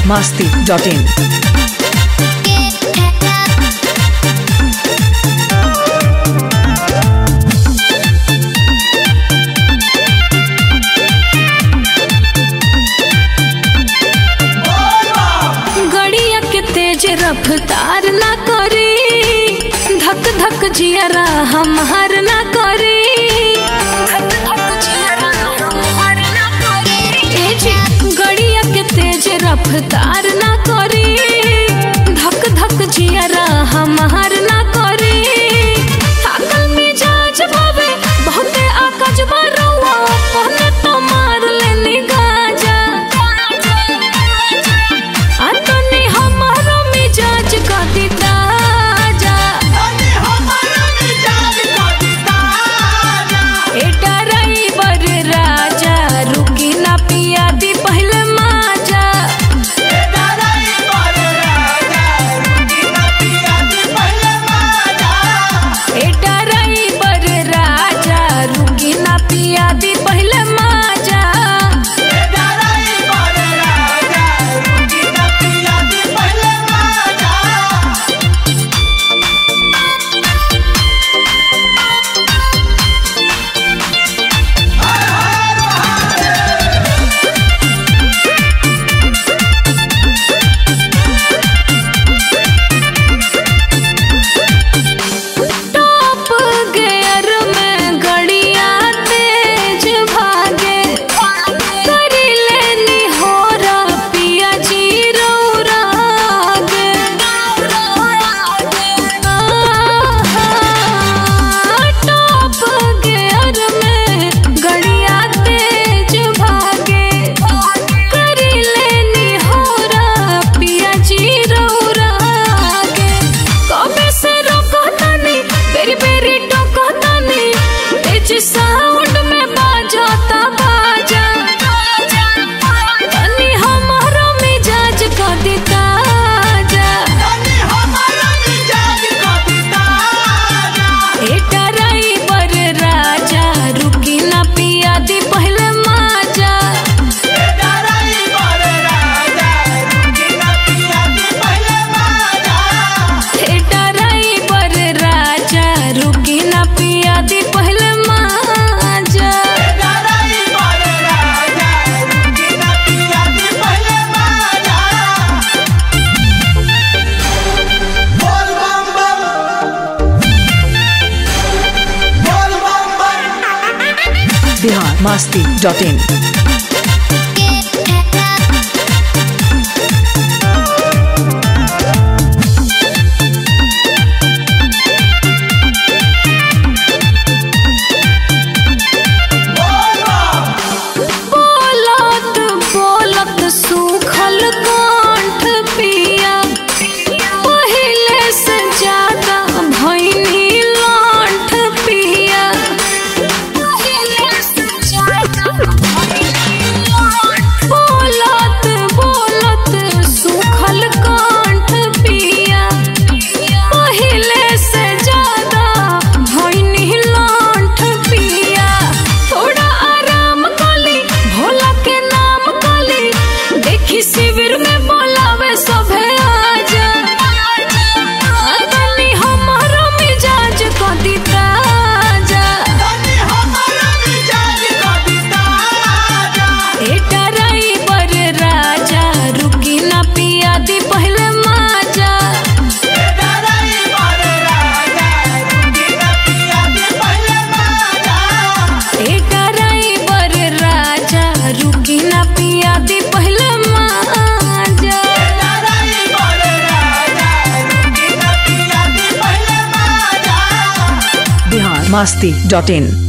biharmasti.in। गड़िया के तेज रफ्तार ना करी, धक धक जियरा हमार ना करी, गड़िया के तेज रफ्तार ना करी, धक धक जियरा हमार ना करी। थाकल मिजाज भावे बहुते आकाज बरवा, कहने तो मार लेनी गाजा। आतनी हमारो मिजाज का दीदा जा, ए ड्राइवर राजा रुकी ना पिया दी पहले माजा। ए ड्राइवर राजा रुकी ना पिया दी पहले माजा। टॉप गियर में गड़िया तेज भागे, करी लेनी होरा पिया जी रौरागे। टॉप गियर में गड़िया तेज भागे, करी लेनी होरा पिया जी रौरागे। कबे से रोको तानी, बेरी बेरी टोको तानी, तेज साउंड में बाजाता बाजा। तनी हमारो मिजाज का दीदा जा, ए ड्राइवर राजा रुकी ना पिया दी पहले माजा। ए ड्राइवर राजा रुकी ना पिया दी पहले माजा। biharmasti.in। बोलत बोलत सूखल कंठ पिया, पहिले से ज्यादा भइनी लांठ पिया। बोलत बोलत सूखल कंठ पिया, पहिले से ज्यादा भइनी लांठ पिया। थोड़ा आराम काली, भोला के नाम काली, देखी शिविर में बोलावे सभे आजा। तनी हमारो मिजाज को दीदा जा, ए ड्राइवर राजा रुकी ना पिया दी पहले माजा। ए ड्राइवर राजा रुकी ना पिया दी पहले माजा। biharmasti.in।